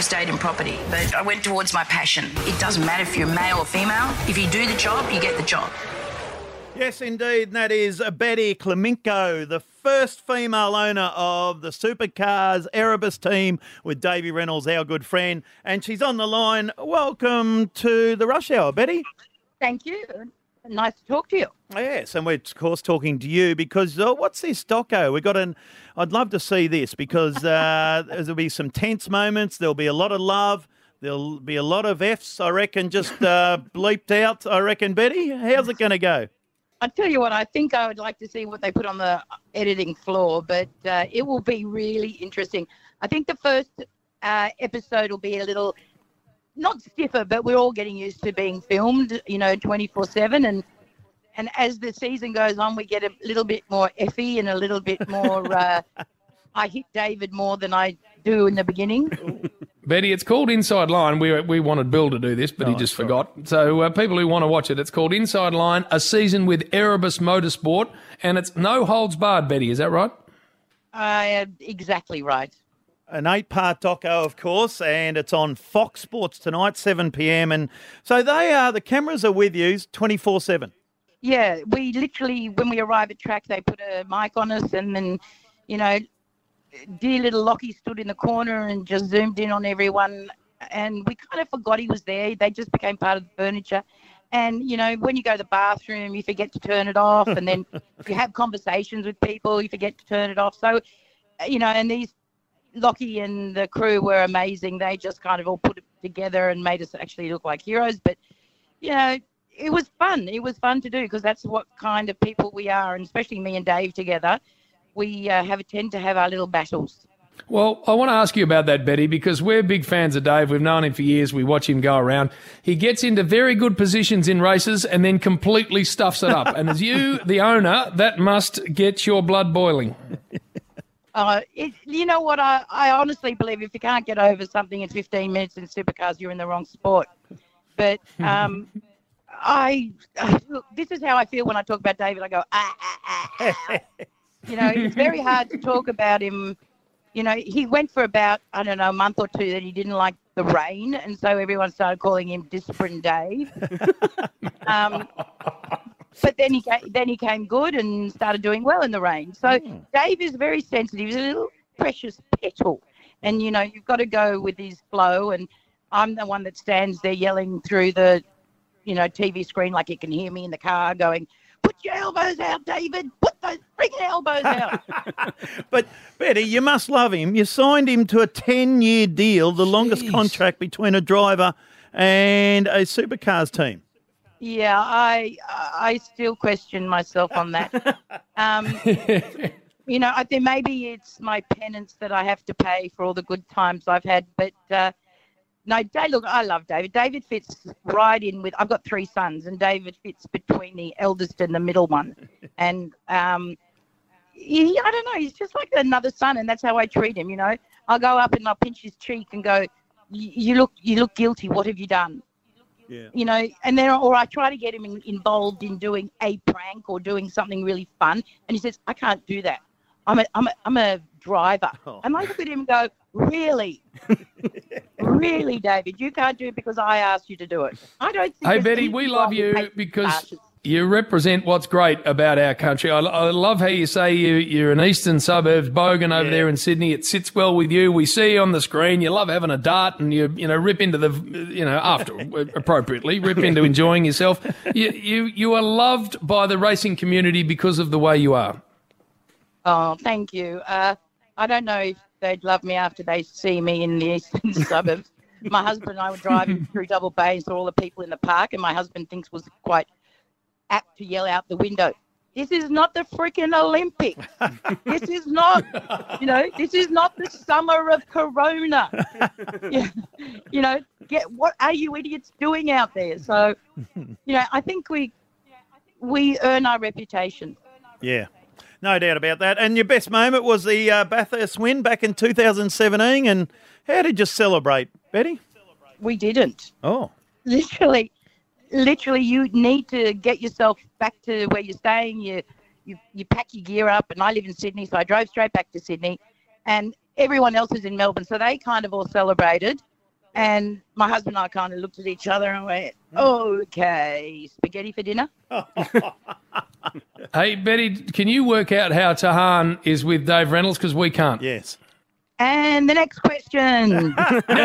devastating property. But I went towards my passion. It doesn't matter if you're male or female. If you do the job, you get the job. Yes, indeed. And that is Betty Klimenko, the first female owner of the Supercars Erebus team with Davey Reynolds, our good friend. And she's on the line. Welcome to the Rush Hour, Betty. Thank you. Nice to talk to you. Yes, and we're, of course, talking to you because what's this doco? I'd love to see this because there'll be some tense moments. There'll be a lot of love. There'll be a lot of Fs, I reckon, just bleeped out, I reckon, Betty. How's it going to go? I'll tell you what, I think I would like to see what they put on the editing floor, but it will be really interesting. I think the first episode will be a little, not stiffer, but we're all getting used to being filmed, 24/7. And as the season goes on, we get a little bit more effy and a little bit more, I hit David more than I do in the beginning. Betty, it's called Inside Line. We wanted Bill to do this, but he just forgot. So people who want to watch it, it's called Inside Line, a season with Erebus Motorsport, and it's no holds barred, Betty. Is that right? Exactly right. An 8-part doco, of course, and it's on Fox Sports tonight, 7 p.m. And so the cameras are with you 24/7. Yeah, we literally, when we arrive at track, they put a mic on us, and then, dear little Lockie stood in the corner and just zoomed in on everyone, and we kind of forgot he was there. They just became part of the furniture. And, when you go to the bathroom, you forget to turn it off, and then if you have conversations with people, you forget to turn it off. So, and these Lockie and the crew were amazing. They just kind of all put it together and made us actually look like heroes. But, it was fun. It was fun to do because that's what kind of people we are, and especially me and Dave together. We tend to have our little battles. Well, I want to ask you about that, Betty, because we're big fans of Dave. We've known him for years. We watch him go around. He gets into very good positions in races and then completely stuffs it up. And as you, the owner, that must get your blood boiling. You know what? I honestly believe if you can't get over something in 15 minutes in supercars, you're in the wrong sport. But look, this is how I feel when I talk about David. I go, it's very hard to talk about him. He went for about, a month or two that he didn't like the rain, and so everyone started calling him Discipline Dave. But then he came good and started doing well in the rain. So Dave is very sensitive. He's a little precious petal, and you've got to go with his flow. And I'm the one that stands there yelling through the, TV screen like you can hear me in the car going, "Put your elbows out, David. Put those freaking elbows out." But, Betty, you must love him. You signed him to a 10-year deal, the longest contract between a driver and a supercars team. Yeah, I still question myself on that. I think maybe it's my penance that I have to pay for all the good times I've had. But, no, look, I love David. David fits right in with, I've got 3 sons, and David fits between the eldest and the middle one. And I don't know, he's just like another son, and that's how I treat him, I'll go up and I'll pinch his cheek and go, you look guilty, what have you done? Yeah. And then, or I try to get him involved in doing a prank or doing something really fun, and he says, "I can't do that. I'm a driver." Oh. And I look at him and go, "Really? Really, David? You can't do it because I asked you to do it." I don't think. Hey, Betty, we love you because you represent what's great about our country. I love how you say you're an eastern suburbs bogan over there in Sydney. It sits well with you. We see you on the screen. You love having a dart, and you rip into the after appropriately rip into enjoying yourself. You are loved by the racing community because of the way you are. Oh, thank you. I don't know if they'd love me after they see me in the eastern suburbs. My husband and I were driving through Double Bay and saw all the people in the park, and my husband thinks was quite apt to yell out the window, "This is not the freaking Olympics. This is not, this is not the summer of Corona. What are you idiots doing out there?" So, I think we earn our reputation. Yeah. No doubt about that. And your best moment was the Bathurst win back in 2017. And how did you celebrate, Betty? We didn't. Oh. Literally, you need to get yourself back to where you're staying. You pack your gear up, and I live in Sydney, so I drove straight back to Sydney. And everyone else is in Melbourne, so they kind of all celebrated. And my husband and I kind of looked at each other and went, okay, spaghetti for dinner? Hey, Betty, can you work out how Tahan is with Dave Reynolds? Because we can't. Yes. And the next question.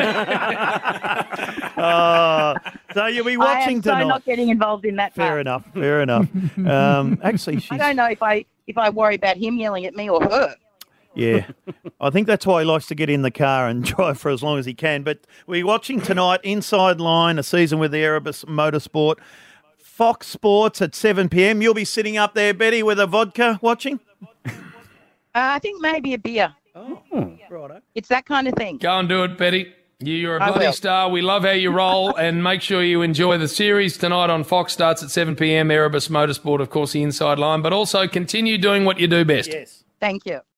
So you'll be watching tonight. I am so not getting involved in that part. Fair enough. Fair enough. Actually, I don't know if I worry about him yelling at me or her. Yeah, I think that's why he likes to get in the car and drive for as long as he can. But we're watching tonight, Inside Line, a season with the Erebus Motorsport. Fox Sports at 7 p.m. You'll be sitting up there, Betty, with a vodka watching? I think maybe a beer. Oh, righto. It's that kind of thing. Go and do it, Betty. You're a I bloody will. star. We love how you roll, and make sure you enjoy the series tonight on Fox. Starts at 7 p.m. Erebus Motorsport, of course, the Inside Line, but also continue doing what you do best. Yes. Thank you.